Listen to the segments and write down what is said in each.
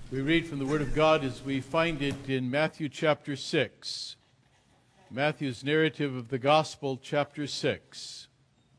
We read from the Word of God as we find it in Matthew chapter 6. Matthew's narrative of the Gospel, chapter 6.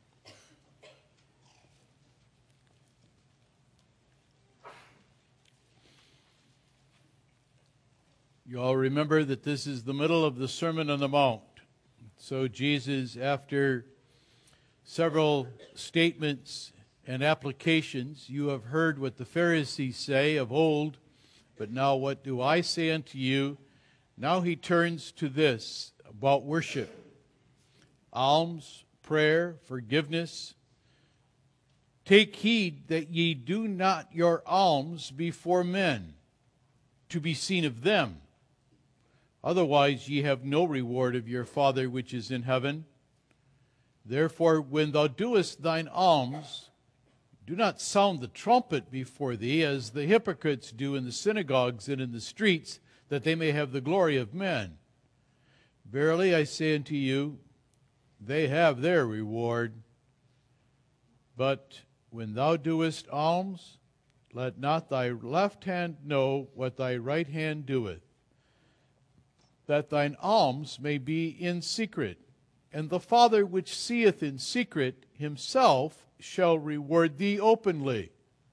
You all remember that this is the middle of the Sermon on the Mount. So Jesus, after several statements and applications, you have heard what the Pharisees say of old, but now what do I say unto you? Now he turns to this about worship. Alms, prayer, forgiveness. Take heed that ye do not your alms before men, to be seen of them. Otherwise ye have no reward of your Father which is in heaven. Therefore, when thou doest thine alms, do not sound the trumpet before thee, as the hypocrites do in the synagogues and in the streets, that they may have the glory of men. Verily I say unto you, they have their reward. But when thou doest alms, let not thy left hand know what thy right hand doeth, that thine alms may be in secret. And the Father which seeth in secret himself shall reward thee openly.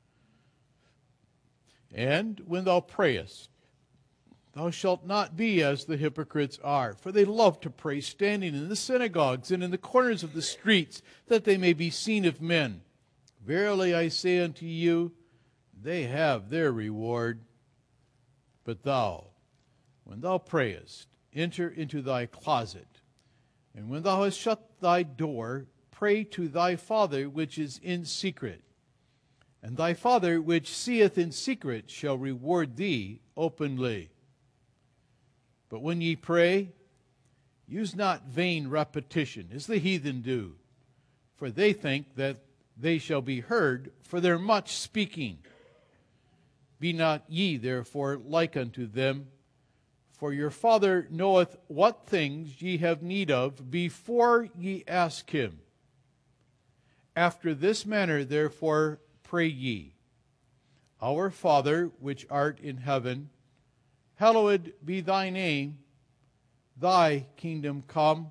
And when thou prayest, thou shalt not be as the hypocrites are, for they love to pray standing in the synagogues and in the corners of the streets, that they may be seen of men. Verily I say unto you, they have their reward. But thou, when thou prayest, enter into thy closet, and when thou hast shut thy door, pray to thy Father which is in secret. And thy Father which seeth in secret shall reward thee openly. But when ye pray, use not vain repetition, as the heathen do, for they think that they shall be heard for their much speaking. Be not ye therefore like unto them, for your Father knoweth what things ye have need of before ye ask him. After this manner therefore pray ye, Our Father which art in heaven, hallowed be thy name, thy kingdom come,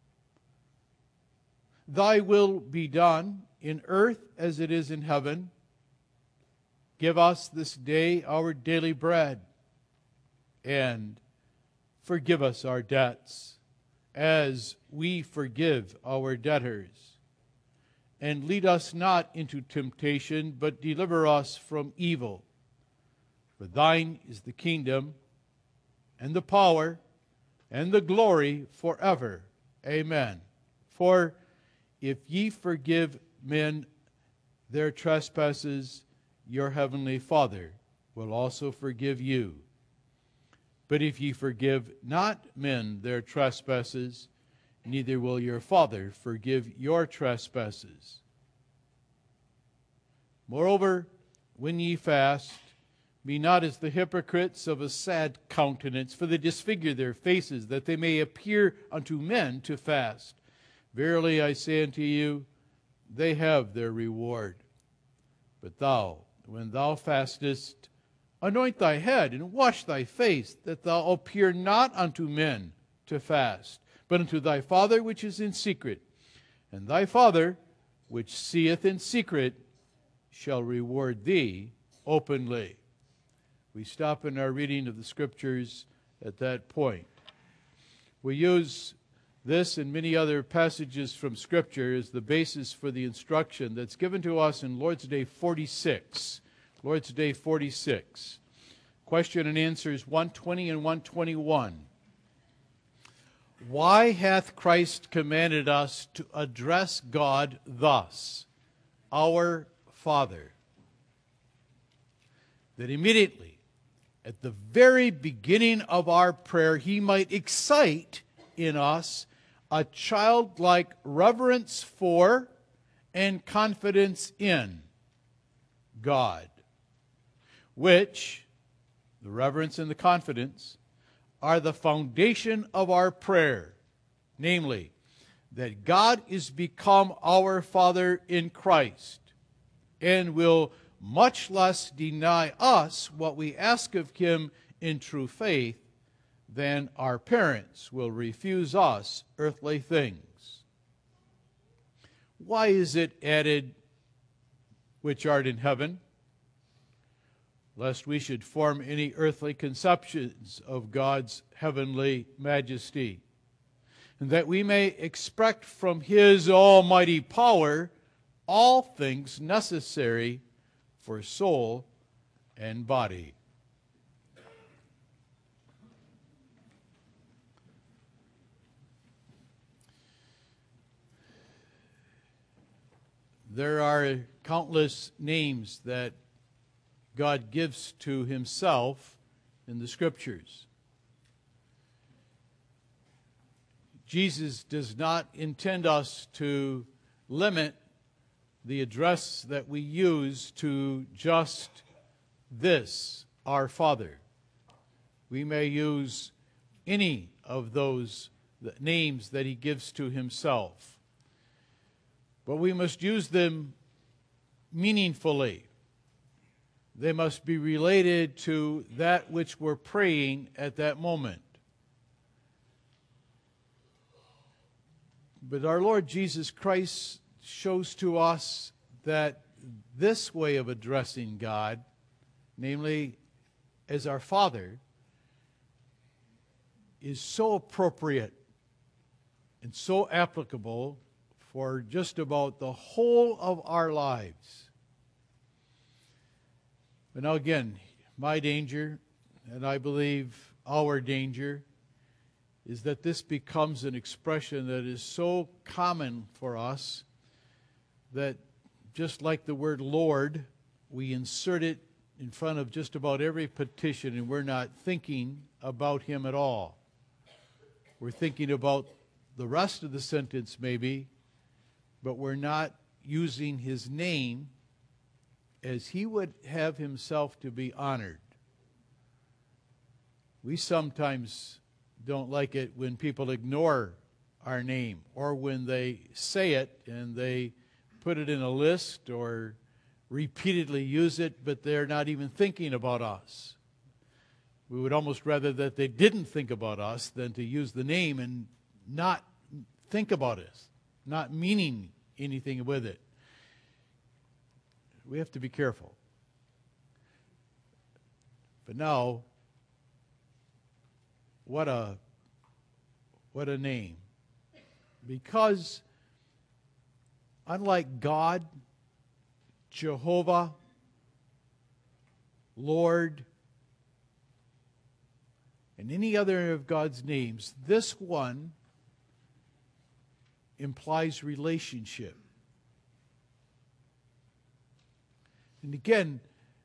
thy will be done in earth as it is in heaven. Give us this day our daily bread, and forgive us our debts, as we forgive our debtors. And lead us not into temptation, but deliver us from evil. For thine is the kingdom, and the power, and the glory forever. Amen. For if ye forgive men their trespasses, your heavenly Father will also forgive you. But if ye forgive not men their trespasses, neither will your Father forgive your trespasses. Moreover, when ye fast, be not as the hypocrites of a sad countenance, for they disfigure their faces, that they may appear unto men to fast. Verily I say unto you, they have their reward. But thou, when thou fastest, anoint thy head and wash thy face, that thou appear not unto men to fast, but unto thy Father which is in secret. And thy Father which seeth in secret shall reward thee openly. We stop in our reading of the Scriptures at that point. We use this and many other passages from Scripture as the basis for the instruction that's given to us in Lord's Day 46. Lord's Day 46. Question and answers 120 and 121. Why hath Christ commanded us to address God thus, Our Father? That immediately, at the very beginning of our prayer, he might excite in us a childlike reverence for and confidence in God, which, the reverence and the confidence, are the foundation of our prayer, namely, that God is become our Father in Christ and will much less deny us what we ask of him in true faith, than our parents will refuse us earthly things. Why is it added, which art in heaven? Lest we should form any earthly conceptions of God's heavenly majesty, and that we may expect from his almighty power all things necessary for soul and body. There are countless names that God gives to himself in the Scriptures. Jesus does not intend us to limit the address that we use to just this, our Father. We may use any of those names that he gives to himself, but we must use them meaningfully. They must be related to that which we're praying at that moment. But our Lord Jesus Christ shows to us that this way of addressing God, namely as our Father, is so appropriate and so applicable for just about the whole of our lives. But now again, my danger, and I believe our danger, is that this becomes an expression that is so common for us that just like the word Lord, we insert it in front of just about every petition, and we're not thinking about him at all. We're thinking about the rest of the sentence maybe, but we're not using his name as he would have himself to be honored. We sometimes don't like it when people ignore our name, or when they say it and they put it in a list or repeatedly use it, but they're not even thinking about us. We would almost rather that they didn't think about us than to use the name and not think about us, not meaning anything with it. We have to be careful. But now, what a name. Because unlike God, Jehovah, Lord, and any other of God's names, this one implies relationship. And again,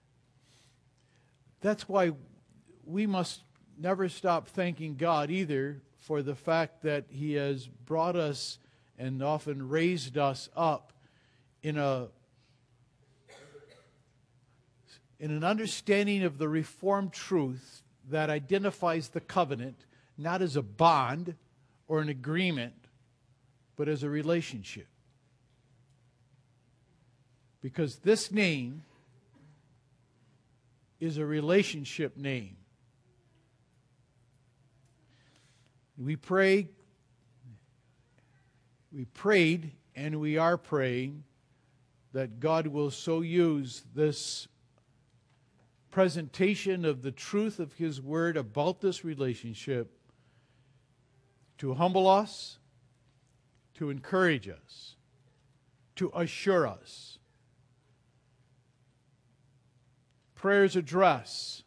that's why we must never stop thanking God either for the fact that he has brought us and often raised us up in an understanding of the Reformed truth that identifies the covenant not as a bond or an agreement, but as a relationship. Because this name is a relationship name. We prayed, and we are praying that God will so use this presentation of the truth of his word about this relationship to humble us, to encourage us, to assure us. Prayer's address: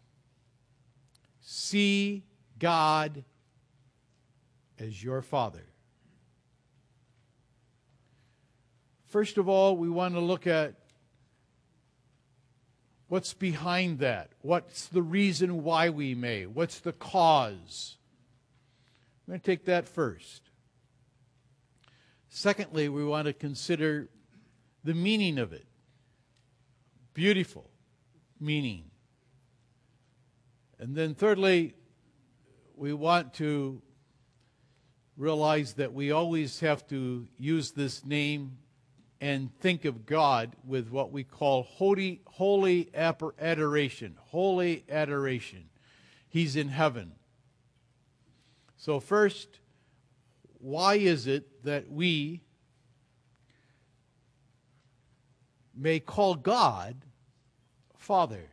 see God as your Father. First of all, we want to look at what's behind that. What's the reason why we may? What's the cause? I'm going to take that first. Secondly, we want to consider the meaning of it. Beautiful meaning. And then thirdly, we want to realize that we always have to use this name and think of God with what we call holy adoration. Holy adoration. He's in heaven. So first, why is it that we may call God Father?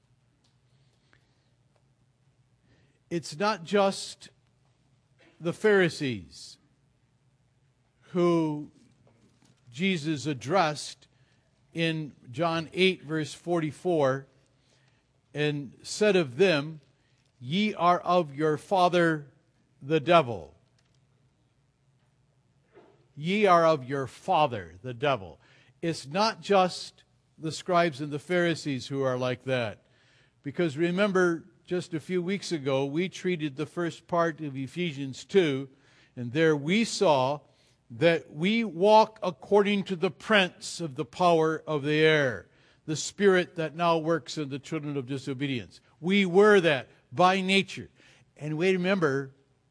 It's not just the Pharisees who Jesus addressed in John 8, verse 44, and said of them, "Ye are of your father the devil." Ye are of your father the devil. It's not just the scribes and the Pharisees who are like that. Because remember, just a few weeks ago, we treated the first part of Ephesians 2, and there we saw that we walk according to the prince of the power of the air, the spirit that now works in the children of disobedience. We were that by nature. And we remember,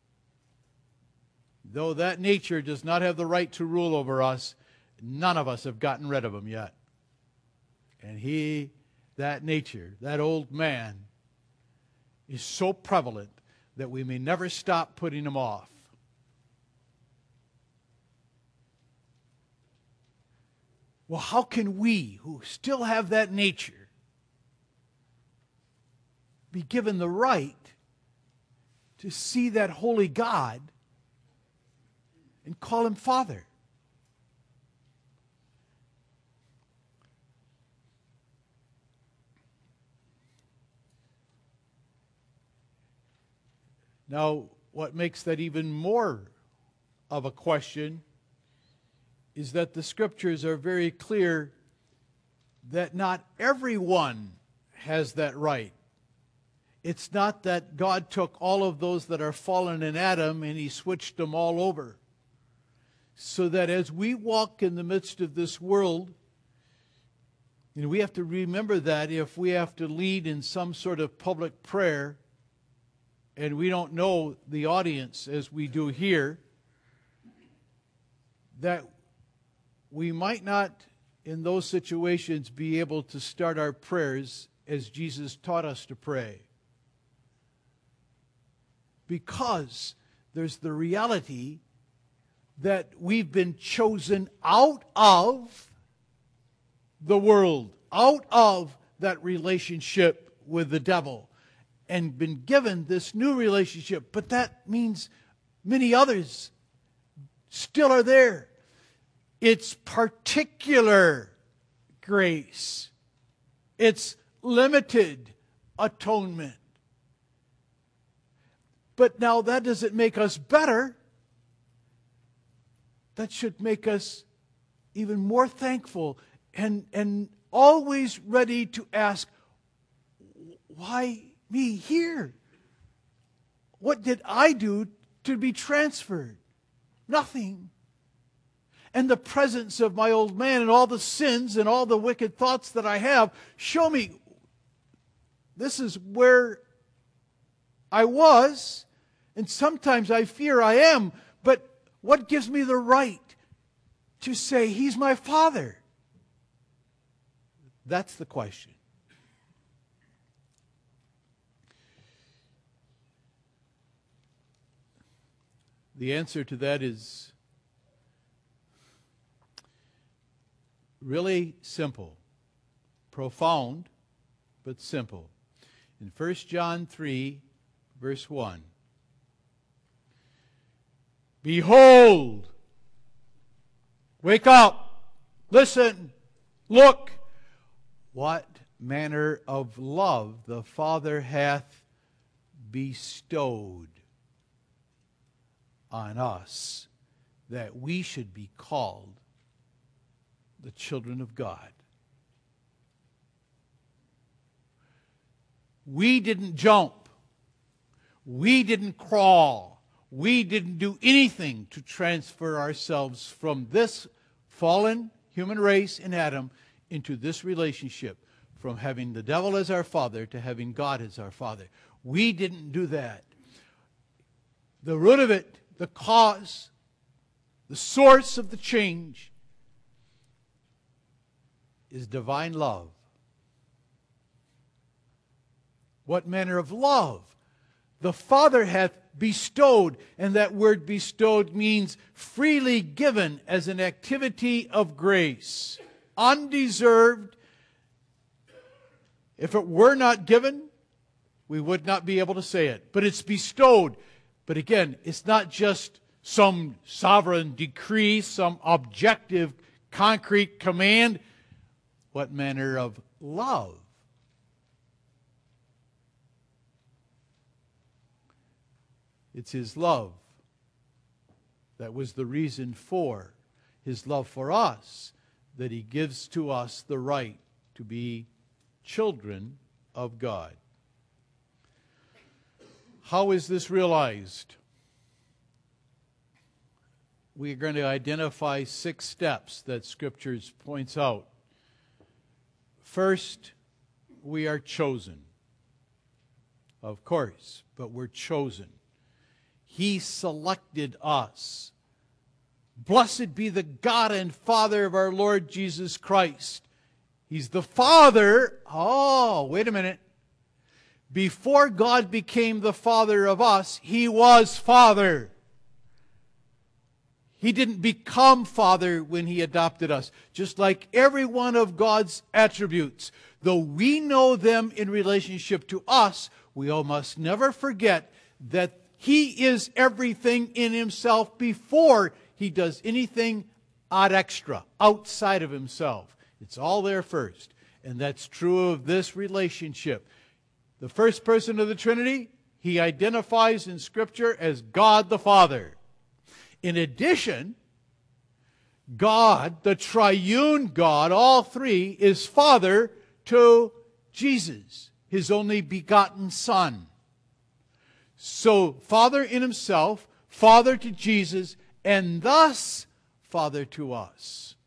though that nature does not have the right to rule over us, none of us have gotten rid of him yet. And that nature, that old man, is so prevalent that we may never stop putting him off. Well, how can we, who still have that nature, be given the right to see that holy God and call him Father? Now, what makes that even more of a question is that the Scriptures are very clear that not everyone has that right. It's not that God took all of those that are fallen in Adam and he switched them all over. So that as we walk in the midst of this world, and we have to remember that if we have to lead in some sort of public prayer, and we don't know the audience as we do here, that we might not, in those situations, be able to start our prayers as Jesus taught us to pray. Because there's the reality that we've been chosen out of the world, out of that relationship with the devil, and been given this new relationship. But that means many others still are there. It's particular grace. It's limited atonement. But now that doesn't make us better. That should make us even more thankful and always ready to ask, why me here? What did I do to be transferred? Nothing. And the presence of my old man and all the sins and all the wicked thoughts that I have show me this is where I was, and sometimes I fear I am, but what gives me the right to say he's my Father? That's the question. The answer to that is really simple, profound, but simple. In 1 John 3, verse 1, "Behold," wake up, listen, look, "what manner of love the Father hath bestowed on us, that we should be called the children of God." We didn't jump. We didn't crawl. We didn't do anything to transfer ourselves from this fallen human race in Adam into this relationship, from having the devil as our father to having God as our Father. We didn't do that. The root of it, the cause, the source of the change is divine love. What manner of love the Father hath bestowed, and that word bestowed means freely given as an activity of grace. Undeserved. If it were not given, we would not be able to say it. But it's bestowed. But again, it's not just some sovereign decree, some objective, concrete command. What manner of love? It's His love that was the reason for His love for us, that He gives to us the right to be children of God. How is this realized? We are going to identify 6 steps that Scriptures points out. First, we are chosen. Of course, but we're chosen. He selected us. Blessed be the God and Father of our Lord Jesus Christ. He's the Father. Oh, wait a minute. Before God became the Father of us, He was Father. He didn't become Father when He adopted us. Just like every one of God's attributes, though we know them in relationship to us, we all must never forget that He is everything in Himself before He does anything ad extra, outside of Himself. It's all there first. And that's true of this relationship. The first person of the Trinity, He identifies in Scripture as God the Father. In addition, God, the triune God, all three, is Father to Jesus, His only begotten Son. So, Father in Himself, Father to Jesus, and thus Father to us.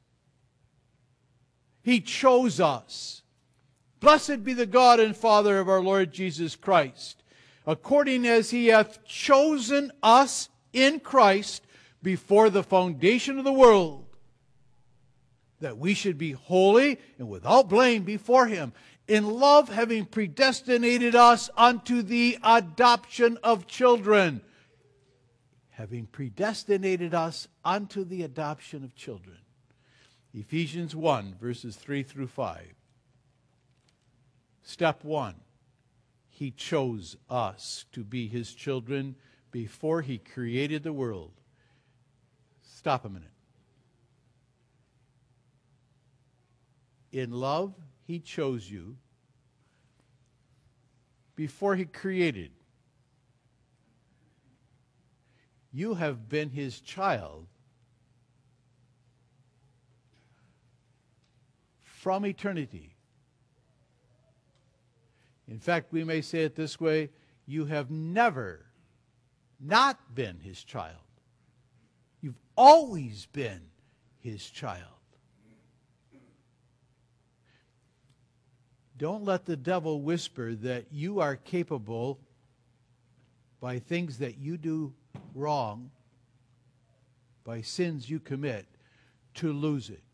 He chose us. Blessed be the God and Father of our Lord Jesus Christ, according as He hath chosen us in Christ before the foundation of the world, that we should be holy and without blame before Him, in love having predestinated us unto the adoption of children. Having predestinated us unto the adoption of children. Ephesians 1, verses 3 through 5. Step 1. He chose us to be His children before He created the world. Stop a minute. In love, He chose you before He created. You have been His child from eternity. In fact, we may say it this way, you have never not been His child. You've always been His child. Don't let the devil whisper that you are capable, by things that you do wrong, by sins you commit, to lose it.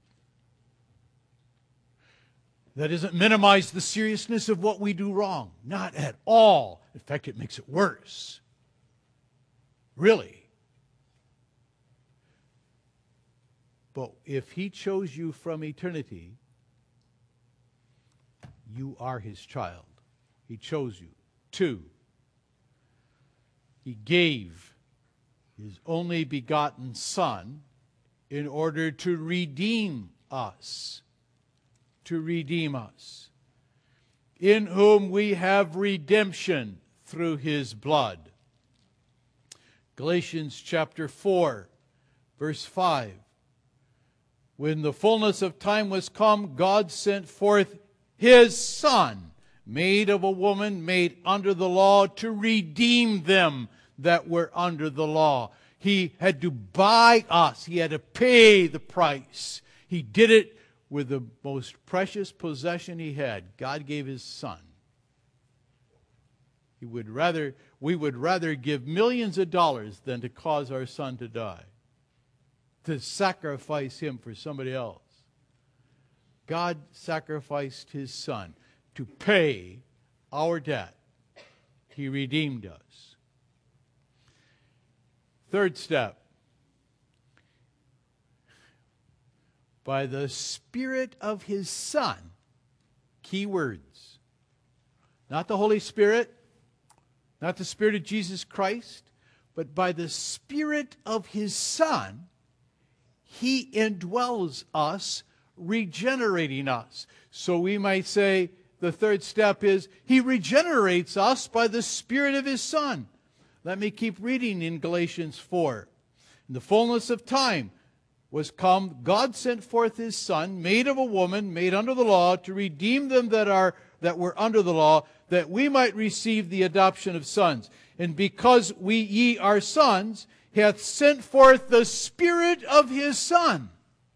That doesn't minimize the seriousness of what we do wrong. Not at all. In fact, it makes it worse. Really. But if He chose you from eternity, you are His child. He chose you. 2, He gave His only begotten Son in order to redeem us. To redeem us. In whom we have redemption through His blood. Galatians chapter 4, verse 5. When the fullness of time was come, God sent forth His Son, made of a woman, made under the law, to redeem them that were under the law. He had to buy us. He had to pay the price. He did it with the most precious possession He had. God gave His Son. We would rather give millions of dollars than to cause our son to die, to sacrifice him for somebody else. God sacrificed His Son to pay our debt. He redeemed us. Third step. By the Spirit of His Son. Key words. Not the Holy Spirit, not the Spirit of Jesus Christ, but by the Spirit of His Son, He indwells us, regenerating us. So we might say the third step is He regenerates us by the Spirit of His Son. Let me keep reading in Galatians 4. In the fullness of time was come, God sent forth His Son, made of a woman, made under the law, to redeem them that were under the law, that we might receive the adoption of sons. And because ye are sons, hath sent forth the Spirit of His Son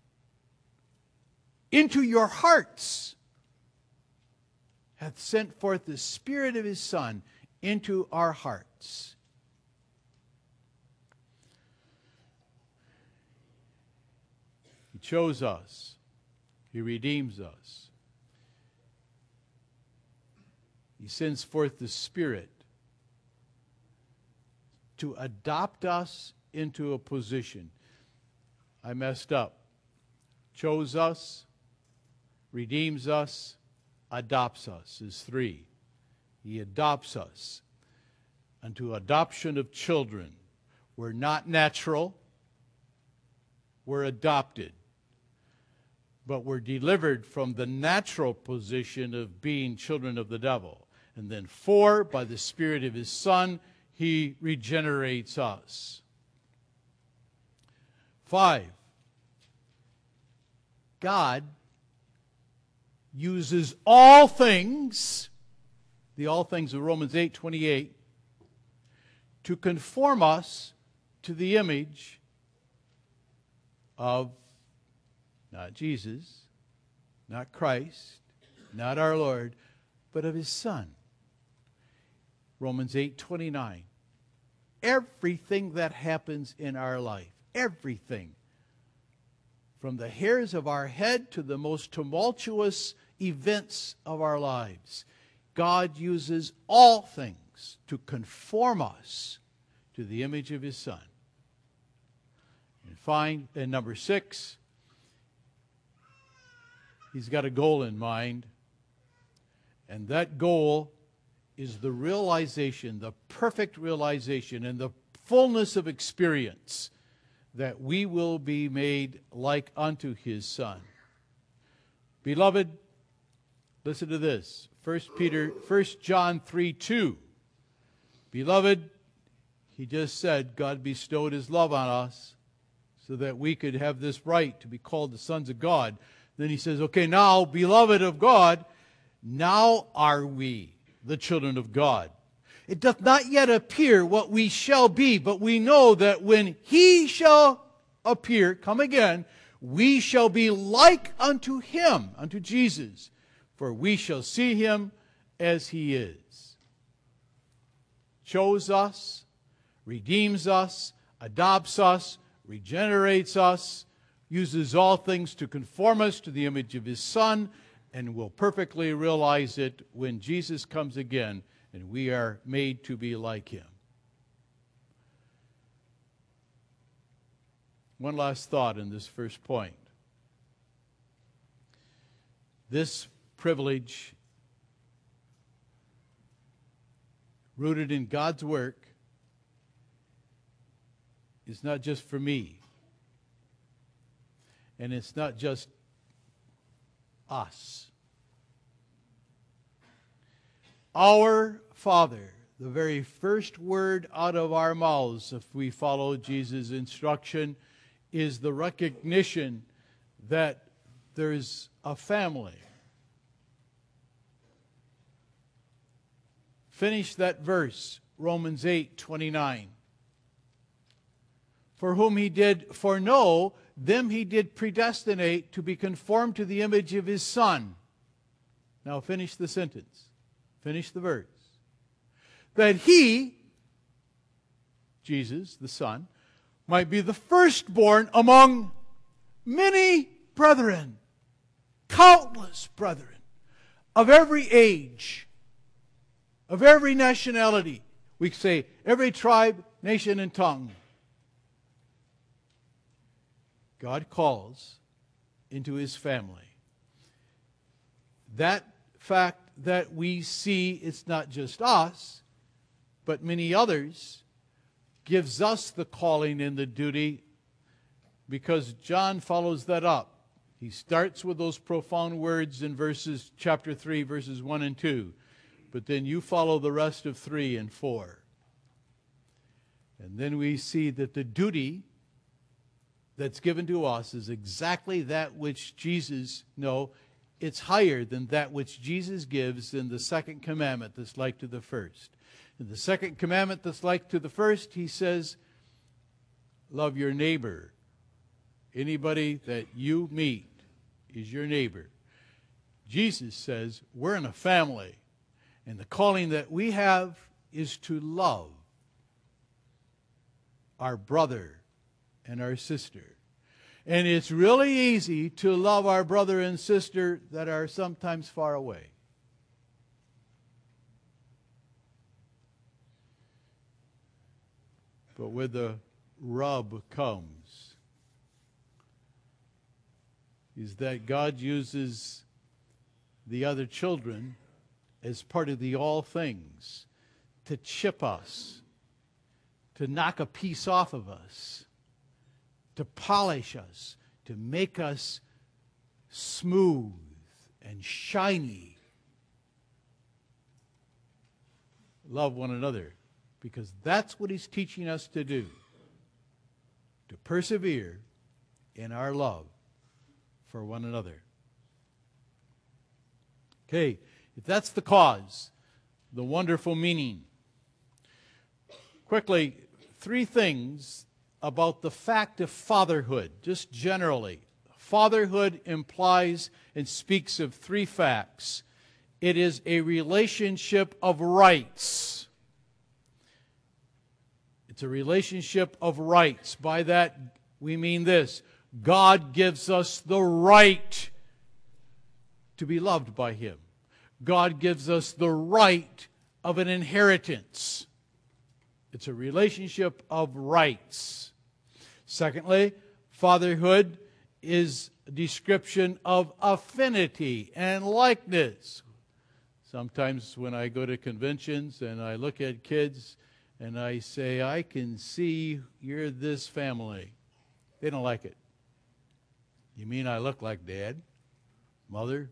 into your hearts. Hath sent forth the Spirit of His Son into our hearts. He chose us. He redeems us. He sends forth the Spirit to adopt us into a position. I messed up. Chose us, redeems us, adopts us is three. He adopts us unto adoption of children. We're not natural. We're adopted. But we're delivered from the natural position of being children of the devil. And then 4, by the Spirit of His Son, He regenerates us. 5, God uses all things, the all things of Romans 8:28, to conform us to the image of not Jesus, not Christ, not our Lord, but of His Son. Romans 8:29. Everything that happens in our life, everything, from the hairs of our head to the most tumultuous events of our lives, God uses all things to conform us to the image of His Son. And number 6, He's got a goal in mind, and that goal is the realization, the perfect realization, and the fullness of experience that we will be made like unto His Son. Beloved, listen to this. 1 John 3:2. Beloved, he just said God bestowed His love on us so that we could have this right to be called the sons of God. Then he says, okay, now, beloved of God, now are we the children of God. It doth not yet appear what we shall be, but we know that when He shall appear, come again, we shall be like unto Him, unto Jesus, for we shall see Him as He is. Chose us, redeems us, adopts us, regenerates us, uses all things to conform us to the image of His Son, and will perfectly realize it when Jesus comes again and we are made to be like Him. One last thought in this first point. This privilege, rooted in God's work, is not just for me. And it's not just us. Our Father, the very first word out of our mouths, if we follow Jesus' instruction, is the recognition that there's a family. Finish that verse, Romans 8:29. For whom He did foreknow, them He did predestinate to be conformed to the image of His Son. Now finish the sentence. Finish the verse. That He, Jesus, the Son, might be the firstborn among many brethren. countless brethren of every age, of every nationality. We say every tribe, nation, and tongue. God calls into his family. That fact that we see it's not just us, but many others, gives us the calling and the duty, because John follows that up. He starts with those profound words in chapter 3, verses 1 and 2. But then you follow the rest of 3 and 4. And then we see that the duty that's given to us is exactly that which Jesus, it's higher than that which Jesus gives in the second commandment that's like to the first. In the second commandment that's like to the first, he says, love your neighbor. Anybody that you meet is your neighbor. Jesus says we're in a family, and the calling that we have is to love our brother and our sister. And it's really easy to love our brother and sister that are sometimes far away. But where the rub comes is that God uses the other children as part of the all things to chip us, to knock a piece off of us, to polish us, to make us smooth and shiny. Love one another, because that's what he's teaching us to do, to persevere in our love for one another. Okay, if that's the cause, the wonderful meaning. Quickly, 3 things about the fact of fatherhood, just generally. Fatherhood implies and speaks of 3 facts. It is a relationship of rights. It's a relationship of rights. By that, we mean this: God gives us the right to be loved by him. God gives us the right of an inheritance. It's a relationship of rights. Secondly, fatherhood is a description of affinity and likeness. Sometimes when I go to conventions and I look at kids and I say, I can see you're this family, they don't like it. You mean I look like Dad, Mother?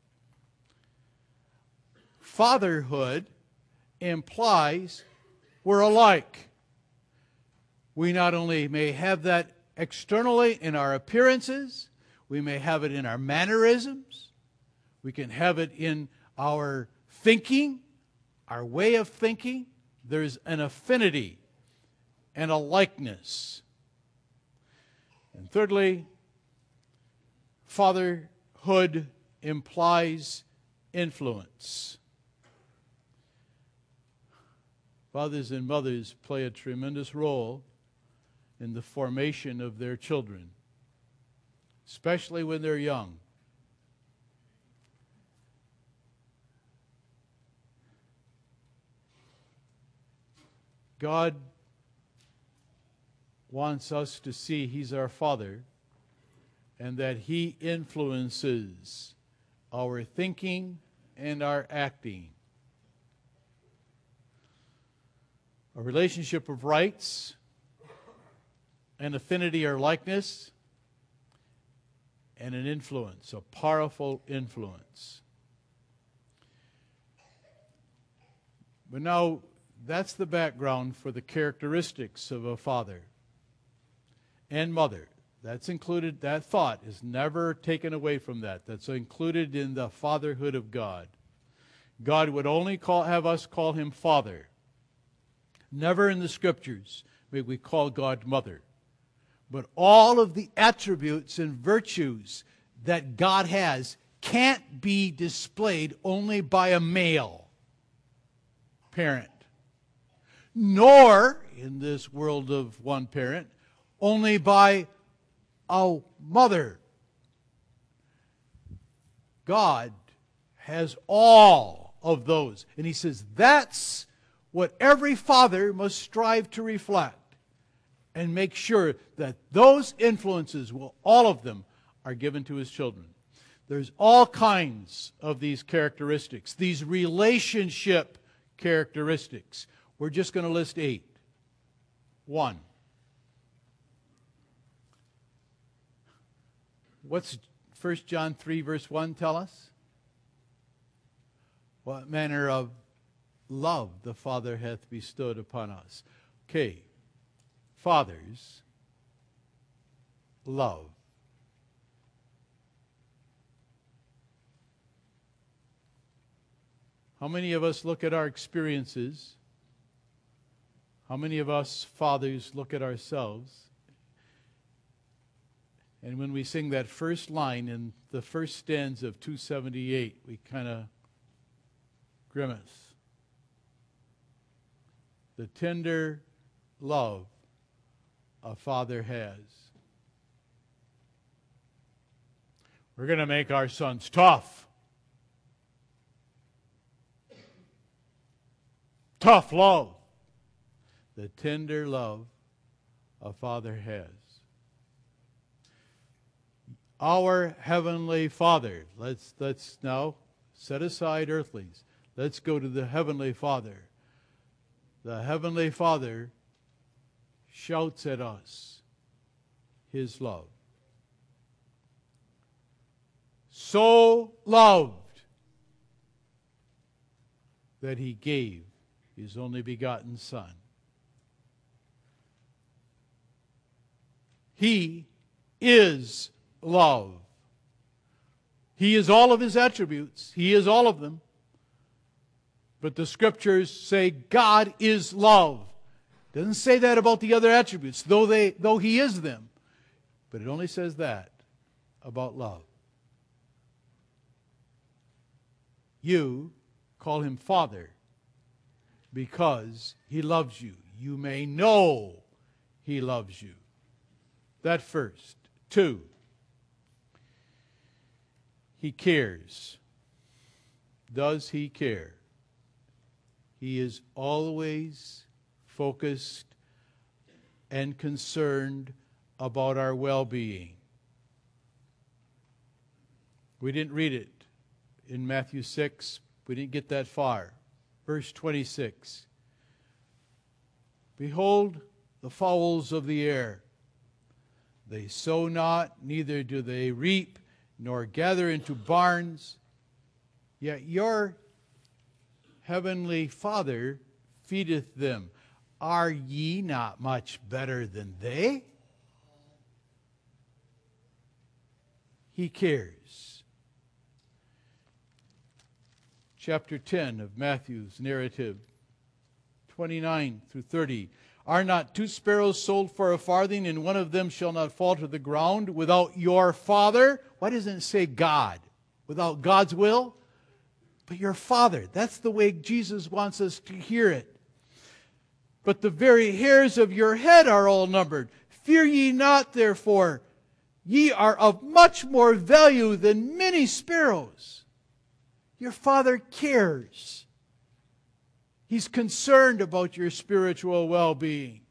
Fatherhood implies we're alike. We not only may have that externally in our appearances, we may have it in our mannerisms, we can have it in our thinking, our way of thinking. There's an affinity and a likeness. And thirdly, fatherhood implies influence. Fathers and mothers play a tremendous role in the formation of their children, especially when they're young. God wants us to see He's our Father and that He influences our thinking and our acting. A relationship of rights, an affinity or likeness, and an influence, a powerful influence. But now, that's the background for the characteristics of a father and mother. That's included, that thought is never taken away from that. That's included in the fatherhood of God. God would only have us call Him Father. Never in the Scriptures may we call God Mother. But all of the attributes and virtues that God has can't be displayed only by a male parent, nor, in this world of one parent, only by a mother. God has all of those. And he says that's what every father must strive to reflect and make sure that those influences, all of them, are given to his children. There's all kinds of these characteristics, these relationship characteristics. We're just going to list 8. 1. What's 1 John 3 verse 1 tell us? What manner of love the Father hath bestowed upon us. Okay. Fathers love. How many of us look at our experiences? How many of us fathers look at ourselves? And when we sing that first line in the first stanza of 278, we kind of grimace. The tender love a father has. We're going to make our sons tough. Tough love. The tender love a father has. Our Heavenly Father. Let's now set aside earthlies. Let's go to the Heavenly Father. The Heavenly Father shouts at us His love. So loved that He gave His only begotten Son. He is love. He is all of His attributes. He is all of them. But the Scriptures say God is love. It doesn't say that about the other attributes, though He is them. But it only says that about love. You call Him Father because He loves you. You may know He loves you. That first. 2, He cares. Does He care? He is always focused and concerned about our well-being. We didn't read it in Matthew 6. We didn't get that far. Verse 26. Behold the fowls of the air. They sow not, neither do they reap, nor gather into barns. Yet your heavenly Father feedeth them. Are ye not much better than they? He cares. Chapter 10 of Matthew's narrative, 29 through 30. Are not 2 sparrows sold for a farthing, and one of them shall not fall to the ground without your Father? Why doesn't it say God? Without God's will? But your Father. That's the way Jesus wants us to hear it. But the very hairs of your head are all numbered. Fear ye not, therefore. Ye are of much more value than many sparrows. Your Father cares. He's concerned about your spiritual well-being.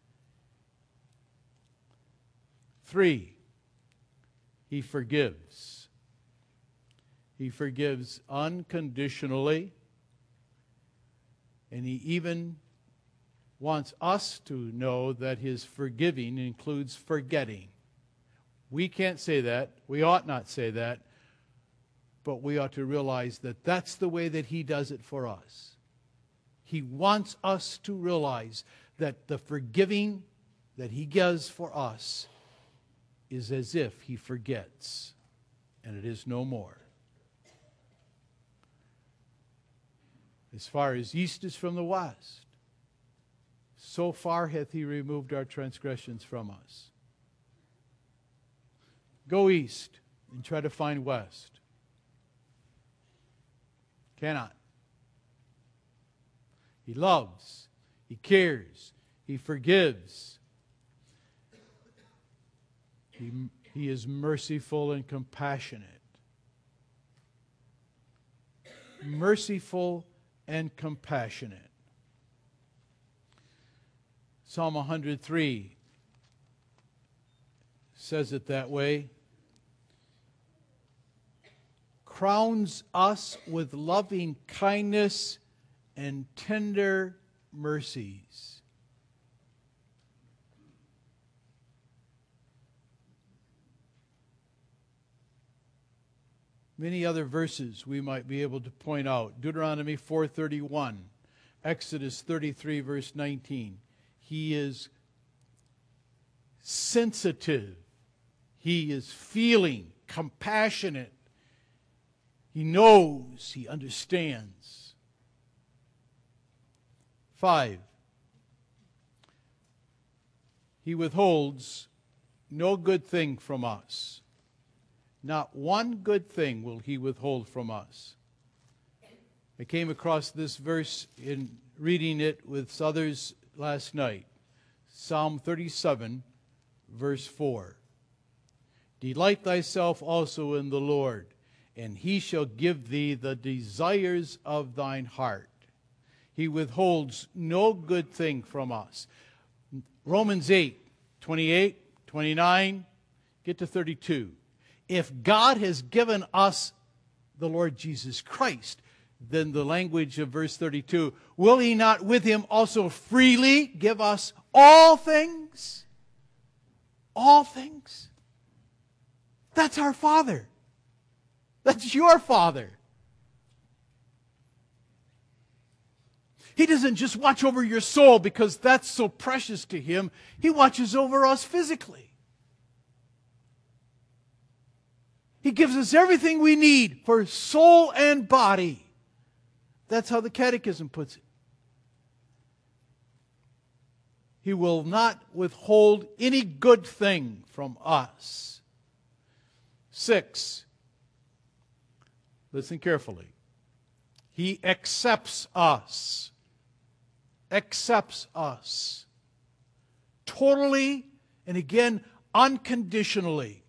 3, He forgives. He forgives unconditionally. And He even wants us to know that His forgiving includes forgetting. We can't say that. We ought not say that. But we ought to realize that that's the way that He does it for us. He wants us to realize that the forgiving that He gives for us is as if He forgets, and it is no more. As far as east is from the west, so far hath He removed our transgressions from us. Go east and try to find west. Cannot. He loves. He cares. He forgives. He is merciful and compassionate. merciful and compassionate. Psalm 103 says it that way. Crowns us with loving kindness and tender mercies. Many other verses we might be able to point out. Deuteronomy 4:31, Exodus 33 verse 19. He is sensitive. He is feeling, compassionate. He knows, he understands. 5. He withholds no good thing from us. Not one good thing will he withhold from us. I came across this verse in reading it with others last night. Psalm 37, verse 4. Delight thyself also in the Lord, and he shall give thee the desires of thine heart. He withholds no good thing from us. Romans 8, 28, 29, get to 32. If God has given us the Lord Jesus Christ, then the language of verse 32, will he not with him also freely give us all things? All things? That's our Father. That's your Father. He doesn't just watch over your soul because that's so precious to him. He watches over us physically. He gives us everything we need for soul and body. That's how the Catechism puts it. He will not withhold any good thing from us. 6. Listen carefully. He accepts us. Accepts us. Totally, and again, unconditionally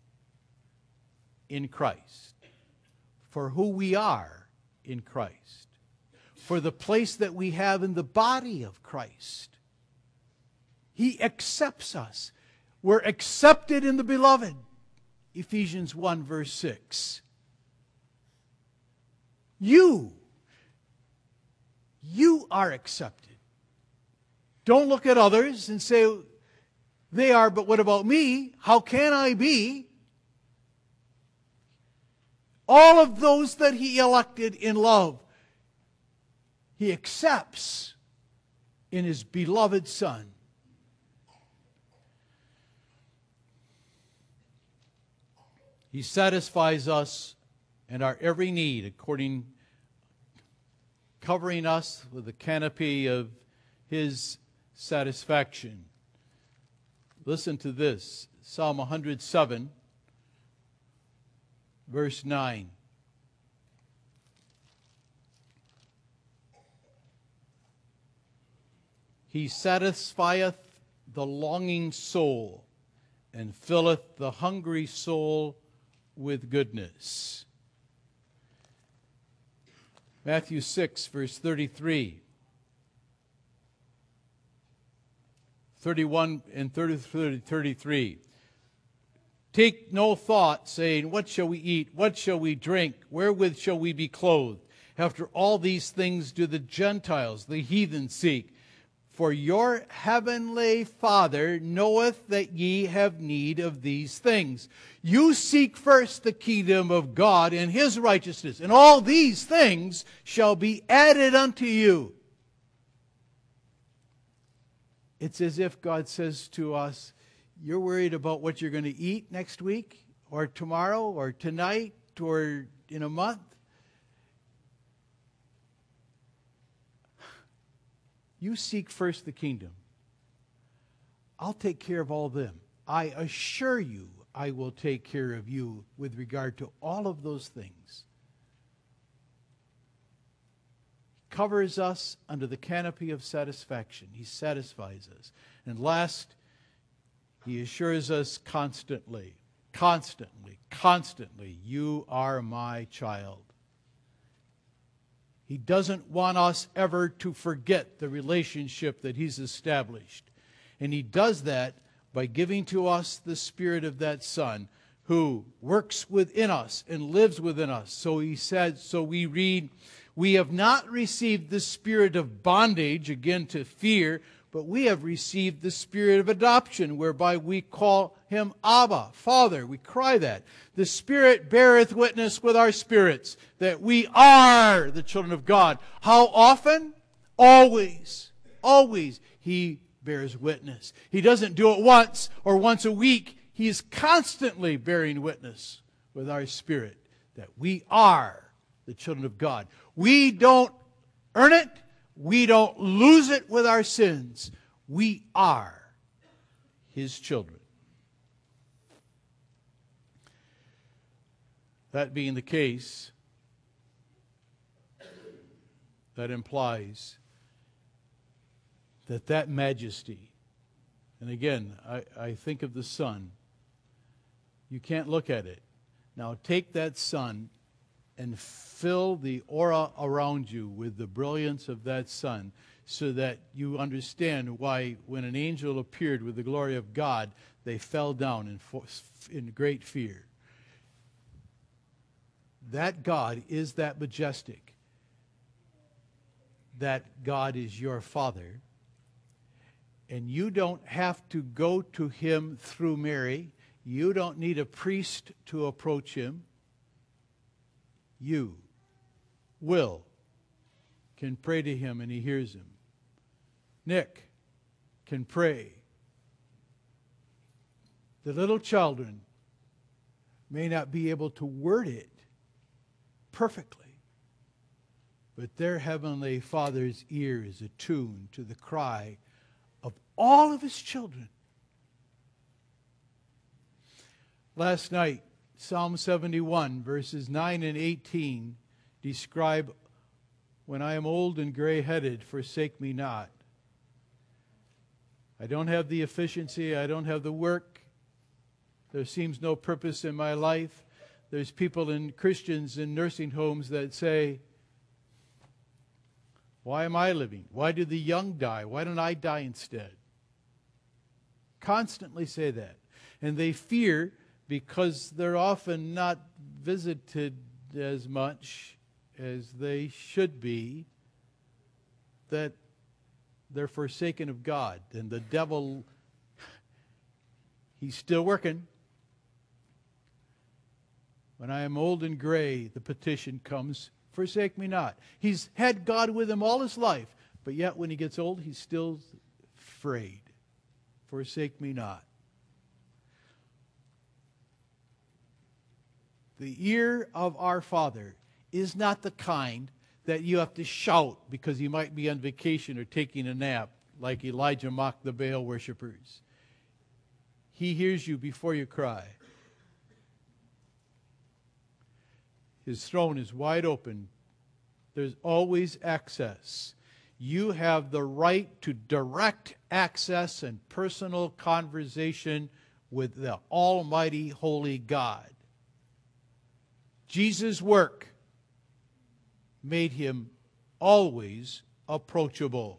in Christ. For who we are in Christ. For the place that we have in the body of Christ. He accepts us. We're accepted in the Beloved. Ephesians 1 verse 6. You are accepted. Don't look at others and say, they are, but what about me? How can I be? All of those that he elected in love, he accepts in his beloved Son. He satisfies us and our every need covering us with the canopy of his satisfaction. Listen to this, Psalm 107, verse 9. He satisfieth the longing soul, and filleth the hungry soul with goodness. Matthew 6, verse 33. 31 and 33. Take no thought, saying, what shall we eat? What shall we drink? Wherewith shall we be clothed? After all these things do the Gentiles, the heathen, seek. For your heavenly Father knoweth that ye have need of these things. You seek first the kingdom of God and his righteousness, and all these things shall be added unto you. It's as if God says to us, you're worried about what you're going to eat next week, or tomorrow, or tonight, or in a month. You seek first the kingdom. I'll take care of all them. I assure you I will take care of you with regard to all of those things. He covers us under the canopy of satisfaction. He satisfies us. And last, he assures us constantly, you are my child. He doesn't want us ever to forget the relationship that He's established. And He does that by giving to us the Spirit of that Son who works within us and lives within us. So He said, so we read, we have not received the spirit of bondage, again to fear, but we have received the Spirit of adoption, whereby we call Him Abba, Father. We cry that. The Spirit beareth witness with our spirits that we are the children of God. How often? Always. Always He bears witness. He doesn't do it once or once a week. He is constantly bearing witness with our spirit that we are the children of God. We don't earn it. We don't lose it with our sins. We are His children. That being the case, that implies that majesty, and again, I think of the sun. You can't look at it. Now take that sun and fill the aura around you with the brilliance of that sun, so that you understand why when an angel appeared with the glory of God, they fell down in great fear. That God is that majestic. That God is your Father. And you don't have to go to Him through Mary. You don't need a priest to approach Him. You can pray to Him and He hears him. Nick can pray. The little children may not be able to word it perfectly, but their Heavenly Father's ear is attuned to the cry of all of His children. Last night, Psalm 71, verses 9 and 18 describe, when I am old and gray-headed, forsake me not. I don't have the efficiency. I don't have the work. There seems no purpose in my life. There's people Christians in nursing homes that say, why am I living? Why do the young die? Why don't I die instead? Constantly say that. And they fear, because they're often not visited as much as they should be, that they're forsaken of God. And the devil, he's still working. When I am old and gray, the petition comes, forsake me not. He's had God with him all his life, but yet when he gets old, he's still afraid. Forsake me not. The ear of our Father is not the kind that you have to shout because he might be on vacation or taking a nap, like Elijah mocked the Baal worshipers. He hears you before you cry. His throne is wide open. There's always access. You have the right to direct access and personal conversation with the Almighty Holy God. Jesus' work made him always approachable.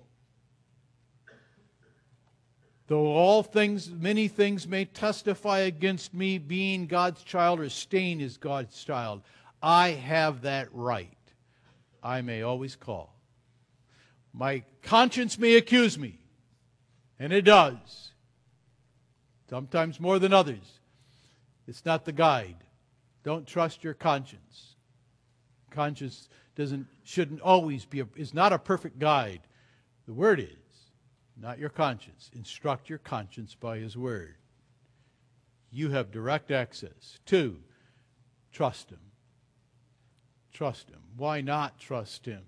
Though many things may testify against me being God's child or staying as God's child, I have that right. I may always call. My conscience may accuse me, and it does. Sometimes more than others. It's not the guide. Don't trust your conscience. Conscience shouldn't always be is not a perfect guide. The Word is, not your conscience. Instruct your conscience by His Word. You have direct access. 2, trust Him. Trust Him. Why not trust Him?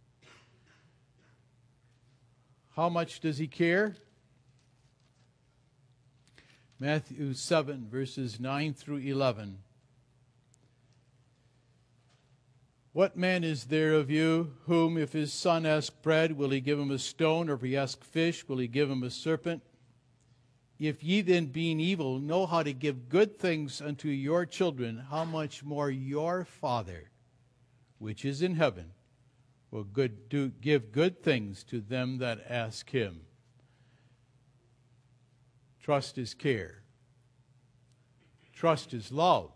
How much does He care? Matthew 7, verses 9 through 11. What man is there of you whom, if his son ask bread, will he give him a stone? Or if he ask fish, will he give him a serpent? If ye then, being evil, know how to give good things unto your children, how much more your Father, which is in heaven, will give good things to them that ask him. Trust his care. Trust his love.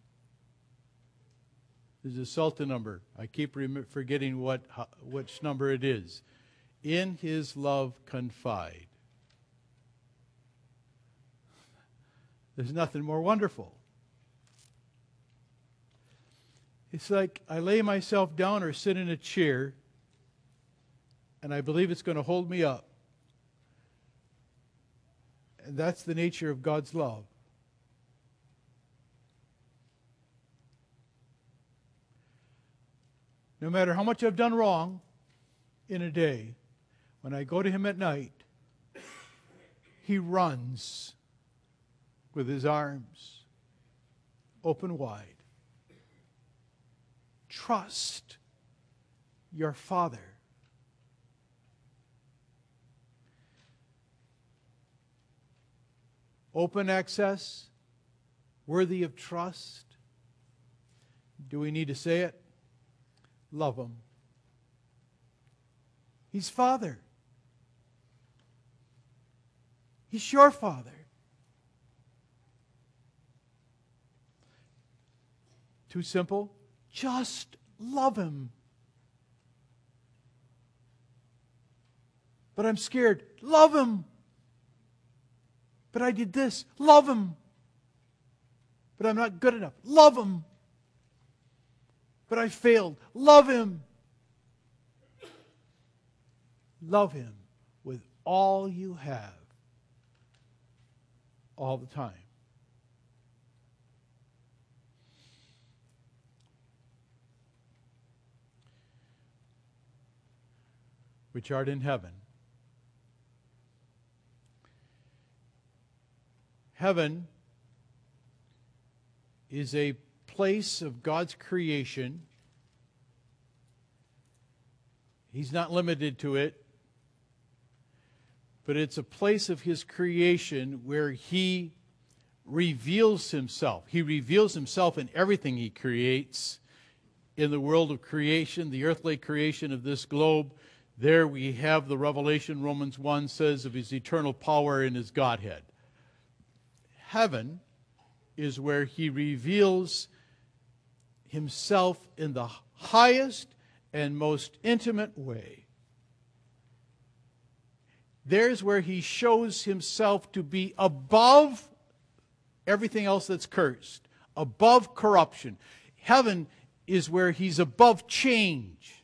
There's a Psalter number. I keep forgetting which number it is. In his love confide. There's nothing more wonderful. It's like I lay myself down or sit in a chair and I believe it's going to hold me up. And that's the nature of God's love. No matter how much I've done wrong in a day, when I go to him at night, he runs with his arms open wide. Trust your Father. Open access, worthy of trust. Do we need to say it? Love him. He's Father. He's your Father. Too simple? Just love him. But I'm scared. Love him. But I did this. Love him. But I'm not good enough. Love him. But I failed. Love him. Love him with all you have. All the time. Which art in heaven. Heaven is a place of God's creation. He's not limited to it, but it's a place of his creation where he reveals himself. He reveals himself in everything he creates. In the world of creation, the earthly creation of this globe, there we have the revelation, Romans 1 says, of his eternal power in his Godhead. Heaven is where he reveals himself in the highest and most intimate way. There's where he shows himself to be above everything else that's cursed, above corruption. Heaven is where he's above change.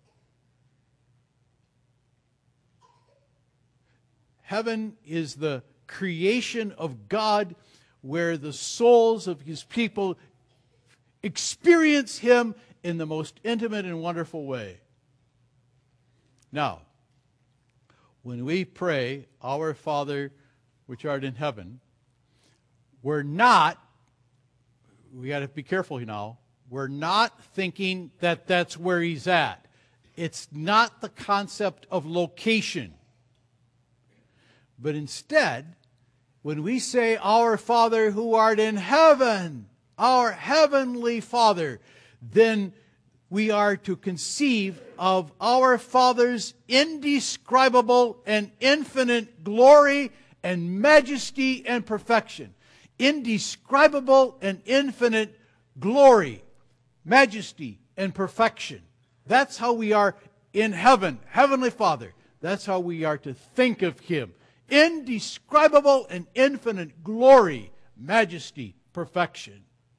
Heaven is the creation of God where the souls of his people experience him in the most intimate and wonderful way. Now, when we pray, Our Father which art in heaven, we got to be careful now, we're not thinking that that's where he's at. It's not the concept of location. But instead, when we say, Our Father who art in heaven, our heavenly Father, then we are to conceive of our Father's indescribable and infinite glory and majesty and perfection. Indescribable and infinite glory, majesty, and perfection. That's how we are in heaven, Heavenly Father. That's how we are to think of him. Indescribable and infinite glory, majesty, perfection.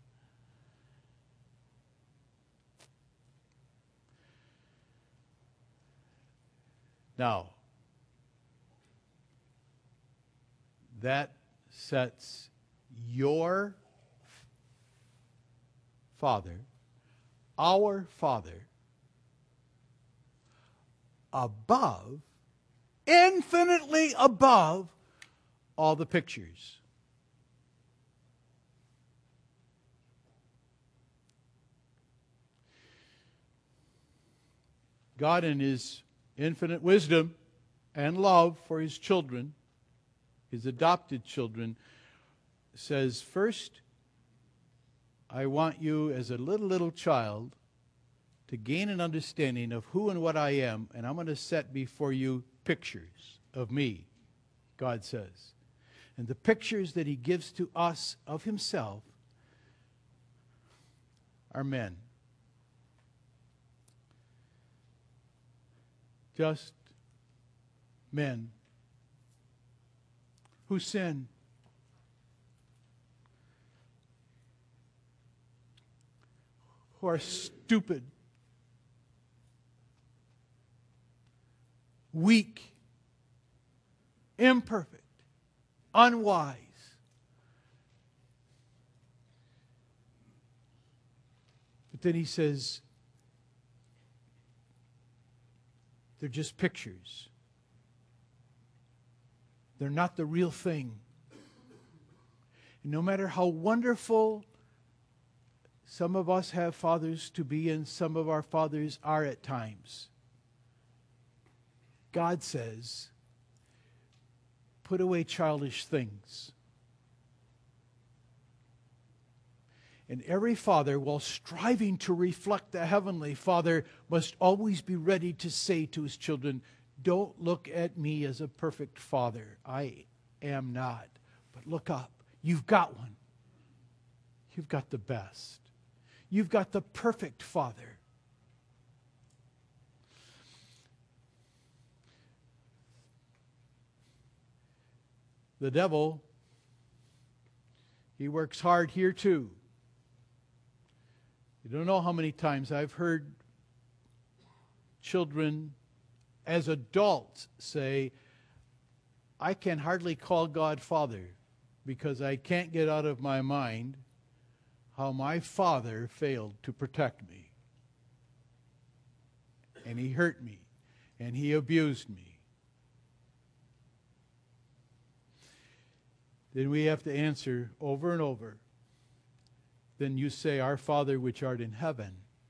Now, that sets your Father, our Father, above, infinitely above all the pictures. God, in his infinite wisdom and love for his children, his adopted children, says, first, I want you as a little child to gain an understanding of who and what I am, and I'm going to set before you pictures of me, God says. And the pictures that he gives to us of himself are men. Just men who sin. Who are stupid, weak, imperfect, unwise. But then he says, they're just pictures. They're not the real thing. And no matter how wonderful some of us have fathers to be, and some of our fathers are at times, God says, put away childish things. And every father, while striving to reflect the Heavenly Father, must always be ready to say to his children, don't look at me as a perfect father. I am not. But look up. You've got one. You've got the best. You've got the perfect Father. The devil, he works hard here too. You don't know how many times I've heard children as adults say, I can hardly call God Father because I can't get out of my mind how my father failed to protect me. And he hurt me. And he abused me. Then we have to answer over and over. Then you say, Our Father which art in heaven.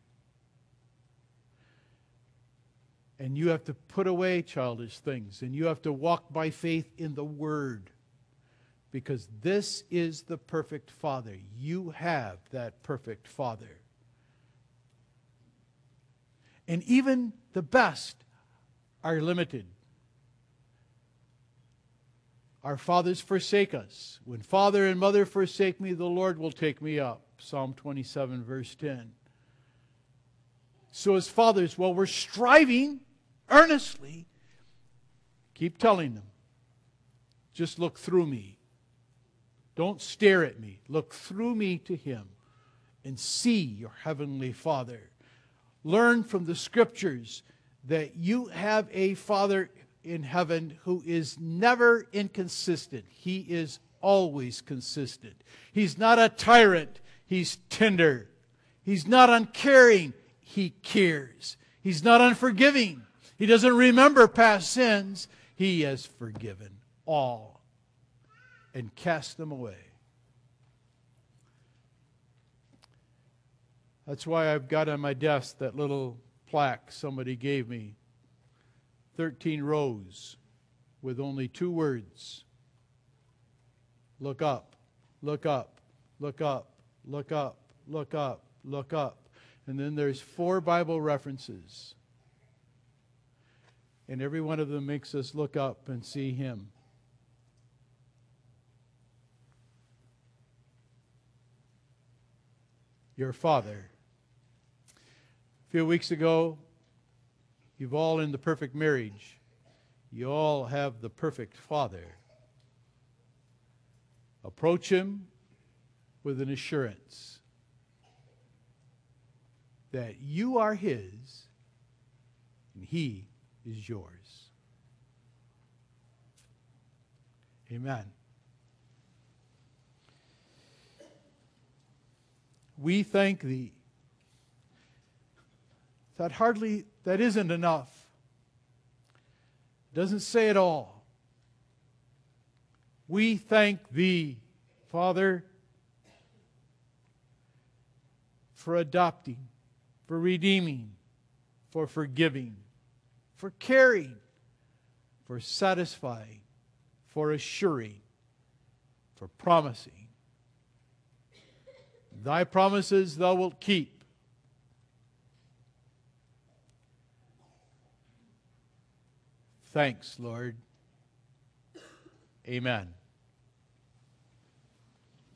And you have to put away childish things. And you have to walk by faith in the Word. Because this is the perfect Father. You have that perfect Father. And even the best are limited. Our fathers forsake us. When father and mother forsake me, the Lord will take me up. Psalm 27, verse 10. So as fathers, while we're striving earnestly, keep telling them, just look through me. Don't stare at me. Look through me to Him and see your Heavenly Father. Learn from the Scriptures that you have a Father in heaven who is never inconsistent. He is always consistent. He's not a tyrant. He's tender. He's not uncaring. He cares. He's not unforgiving. He doesn't remember past sins. He has forgiven all and cast them away. That's why I've got on my desk that little plaque somebody gave me. 13 rows with only 2 words. Look up, look up, look up, look up, look up, look up. And then there's 4 Bible references. And every one of them makes us look up and see Him. Your Father. A few weeks ago, you've all in the perfect marriage. You all have the perfect Father. Approach Him with an assurance that you are His and He is yours. Amen. We thank Thee. That isn't enough. It doesn't say it all. We thank Thee, Father, for adopting, for redeeming, for forgiving, for caring, for satisfying, for assuring, for promising. Thy promises Thou wilt keep. thanks, Lord. Amen.